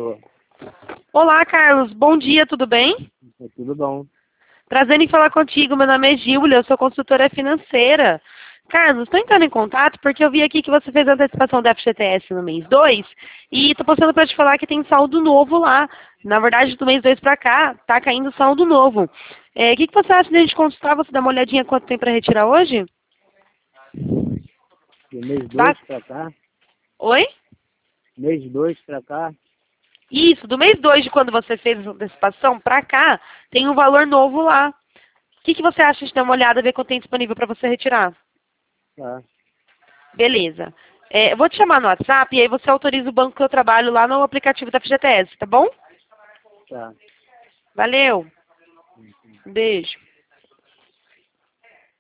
Alô, Olá, Carlos. Bom dia, tudo bem? tudo bom? Prazer em falar contigo. Meu nome é Gíulia, eu sou consultora financeira. Carlos, estou entrando em contato porque eu vi aqui que você fez a antecipação da FGTS no mês 2 e estou passando para te falar que tem saldo novo lá. Na verdade, do mês 2 para cá, está caindo saldo novo. O que você acha de a gente consultar? Você dá uma olhadinha quanto tem para retirar hoje? Do mês Tá? 2 pra cá, Oi? mês 2 pra cá, Isso, do mês 2 de quando você fez a antecipação para cá, tem um valor novo lá. O que você acha de dar uma olhada, ver quanto tem disponível para você retirar? tá, Beleza. Eu vou te chamar no WhatsApp e aí você autoriza o banco que eu trabalho lá no aplicativo da FGTS, tá bom? tá. Valeu. Um beijo.